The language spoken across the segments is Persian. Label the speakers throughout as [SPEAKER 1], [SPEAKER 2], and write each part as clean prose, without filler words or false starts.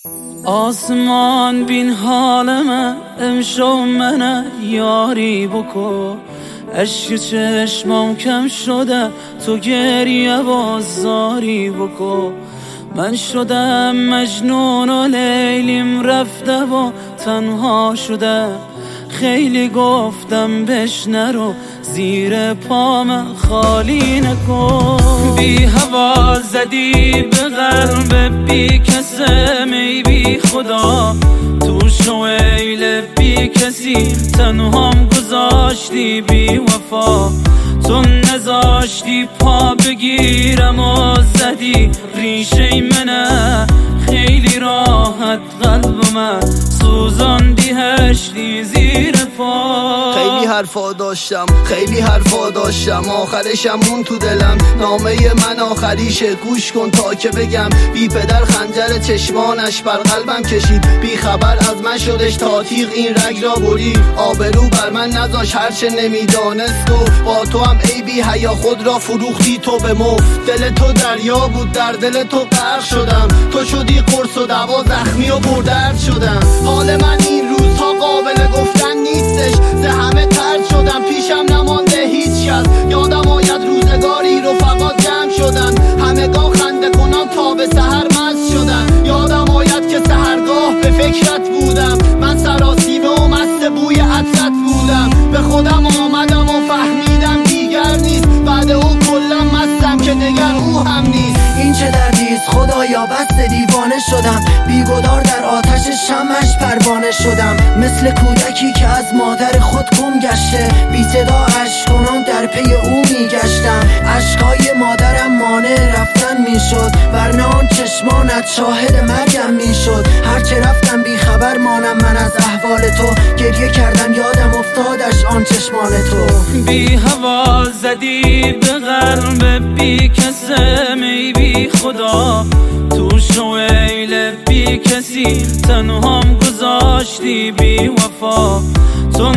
[SPEAKER 1] آسمان بین حالمه امشو منه یاری بکن، عشق چشمام کم شده تو گریه بازاری بکن. من شدم مجنون و لیلیم رفته و تنها شده، خیلی گفتم بش نرو زیر پام خالی نکن. بی هوا زدی به قلب بی کسم ای بی خدا، تو شویل بی کسی تنهام گذاشتی بی وفا. تو نذاشتی پا بگیرم و زدی ریشه منه، خیلی راحت قلب من سوزاندی هشتی زیر پا.
[SPEAKER 2] خیلی حرفا داشتم آخرشم مون تو دلم، نامه من آخریشه گوش کن تا که بگم. بی پدر خنجر چشمانش بر قلبم کشید، بی خبر از من شدش تا تیغ این رگ را برید. آبرو بر من نذاش هرچه نمیدانست و با تو هم ای بی حیا خود را فروختی تو به مفت. دل تو دریا بود در دل تو غرق شدم، تو شدی قرص و دوا زخمی و پردرد شدم. حال من این روزها قابل گفتن نیستش، زه همه طرد شدم پیشم نمانده هیچ کس. یادم آید روزگاری رفقات جمع شدن، همگان خنده کنان تا به سحر مست شدن. یادم آید که سحرگاه به فکرت بودم، من سراسیمه و مست بوی عطرت بودم. به خودم آمدم و فهمیدم دیگر نیست، بعد او کلا مستم که دگر او هم نیست.
[SPEAKER 3] این چه دردیست خدایا بس دیوانه شدم، بیگدار در آتش شمعش پروانه شدم. مثل کودکی که از مادر خود گم گشته، بی صدا اشک کنان در پی او میگشتم. اشکای مادرم مانع رفتن میشد، ورنه آن چشمانت شاهد مرگم میشد. هرچه رفتم بی خبر مانم من از احوال تو، گریه کردم یادم افتادش آن چشمان تو.
[SPEAKER 1] بی هوا زدی به قلب بی کسم ای بی خدا، تو شویل بی کسی تنهام گذاشتی بی وفا. تو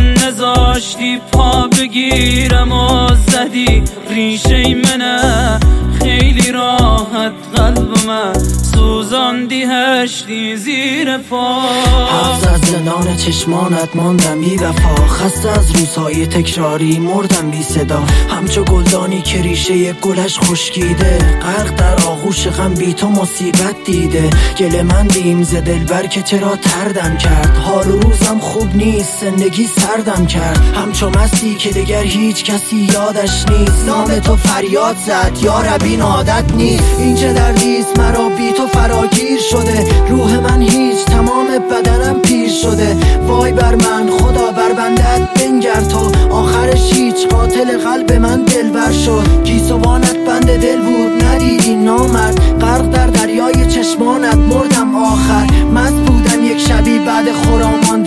[SPEAKER 1] نذاشتی پا بگیرم و زدی ریشه منه، خیلی راحت قلب من سوزاندی هشتی زیر پا.
[SPEAKER 3] حفظ از زندان چشمانت ماندم بی وفا، خسته از روزهای تکراری مردم بی صدا. همچو گلدانی که ریشه گلش خشکیده، غرق در آغوش غم بی تو مصیبت دیده. گله من دیم ز دلبر که چرا تردم کرد، حال و روزم خوب نیست زندگی سردم کرد. همچو مستی که دگر هیچ کسی یادش نیست، نام تو فریاد زد یا رب این عادت نیست. این چه دردیست مرا بی تو فراگیر شده، روح من هیچ تمام بدنم پیر شده. وای بر من خدا بر بندت بنگر تو، آخرش هیچ قاتل قلب من دلبر شد. گیسوانت بند دل بود ندیدی نامرد، غرق در دریای چشمانت مردم آخر. مست بودم یک شبی بعد خرامان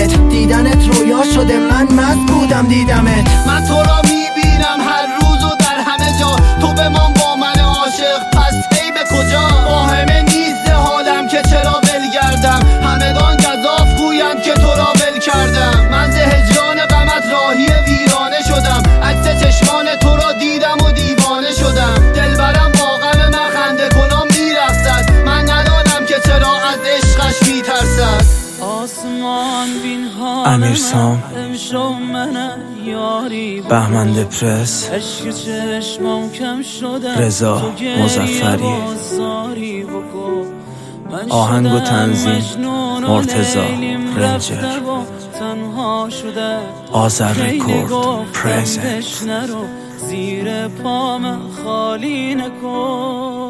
[SPEAKER 3] دیدنت رویا شده، من مست بودم دیدمت.
[SPEAKER 2] من تو را میبینم هر روز و در همه جا، تو بمان با من عاشق پس هی به کجا. واهمه نیست حالم که چرا ول گردم، همگان گزاف گویم که تو را ول کردم. من ز هجران غمت راهی ویرانه شدم، عکس چشمان تو را دیدم و دیوانه شدم. دلبرم با غم من خنده کنم میرقصد، من ندانم که چرا از عشقش میترسد.
[SPEAKER 1] آسمان بین
[SPEAKER 4] امیرسام،
[SPEAKER 1] امشو منه یاری بکن،
[SPEAKER 4] بهمن دپرس،
[SPEAKER 1] عشق چشمام کم شده
[SPEAKER 4] رضا مظفری. آهنگ و تنظیم مرتضی رنجر. آذر رکورد پرزنت.
[SPEAKER 1] زیر پام خالی نکن.